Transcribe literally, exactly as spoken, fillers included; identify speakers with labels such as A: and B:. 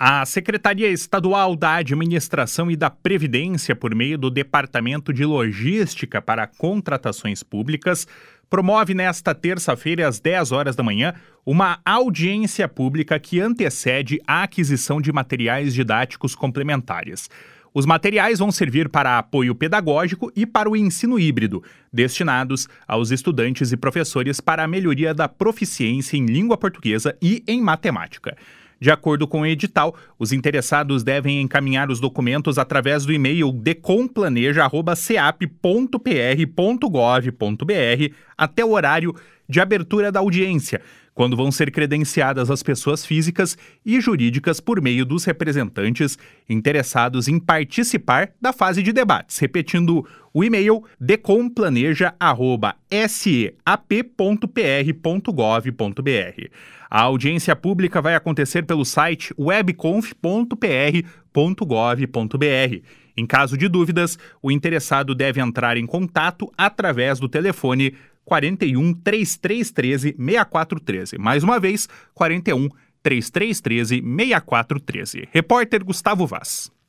A: A Secretaria Estadual da Administração e da Previdência, por meio do Departamento de Logística para Contratações Públicas, promove nesta terça-feira, às dez horas da manhã, uma audiência pública que antecede a aquisição de materiais didáticos complementares. Os materiais vão servir para apoio pedagógico e para o ensino híbrido, destinados aos estudantes e professores para a melhoria da proficiência em língua portuguesa e em matemática. De acordo com o edital, os interessados devem encaminhar os documentos através do e-mail decomplaneja arroba ceap ponto p r ponto gov ponto b r até o horário de abertura da audiência, quando vão ser credenciadas as pessoas físicas e jurídicas por meio dos representantes interessados em participar da fase de debates. Repetindo o e-mail decomplaneja arroba ceap ponto p r ponto gov ponto b r. A audiência pública vai acontecer pelo site webconf ponto p r ponto gov ponto b r. Em caso de dúvidas, o interessado deve entrar em contato através do telefone quarenta e um, trinta e três treze, sessenta e quatro treze. Mais uma vez, quarenta e um, trinta e três treze, sessenta e quatro treze. Repórter Gustavo Vaz.